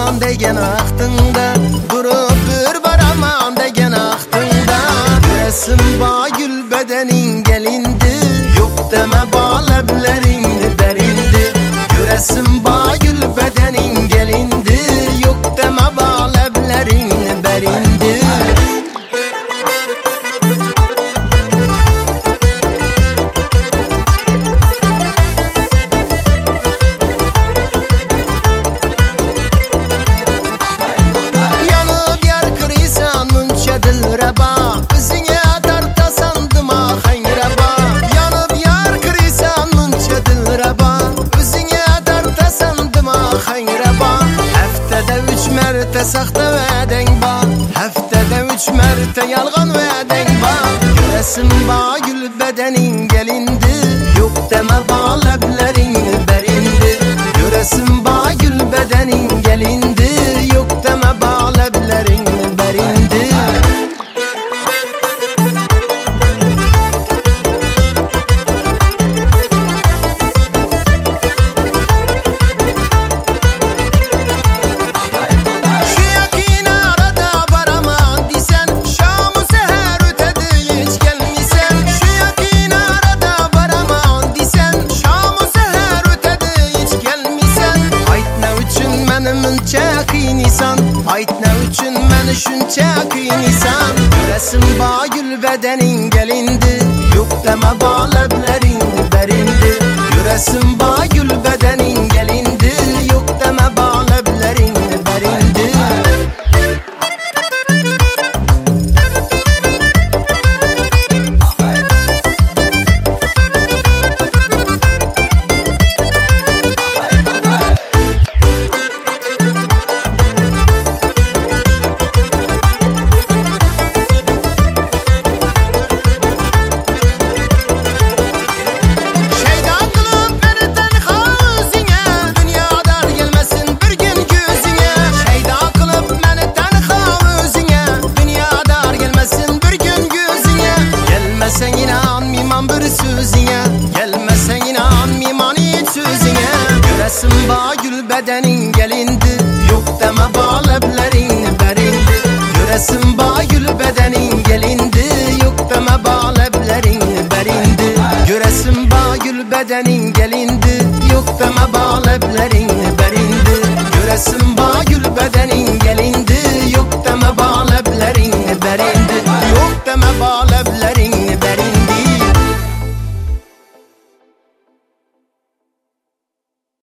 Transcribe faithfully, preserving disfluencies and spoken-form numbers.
baraman degen aktında, durup bir baraman degen aktında. Göresim bağ gül bedenin gelindi, yok deme bağleblerin derindi. Göresim bağ gül bedenin gelindi, yok deme bağleblerin berindi. Saxta vədən var, həftədə üç mərtə yalğan vədən var. Göresim bağ gül bədənin gəlindi, yox demə bağ ləblərin bərindi. Göresim bağ gül bədənin gəlindi, yox demə bağ ləblərin bərindi. Ayt nə üçün mən şunca qıynisan? Göresim bağ gül bədənin gəlindi, yox demə bağ ləblərin bərindi. Göresim bağ gül bədənin gəlindi, yox demə bağ ləblərin bərindi. Gelmesen inanmıyorum bir sözüne, gelmesen inanmıyorum hiç sözüne. Göresim bağ gül bedenin gelindi, yok deme bağ ləblərin bərindi. Göresim bağ gül bedenin gelindi, yok deme bağ ləblərin bərindi. Göresim bağ gül bedenin gelindi, yok deme bağ ləblərin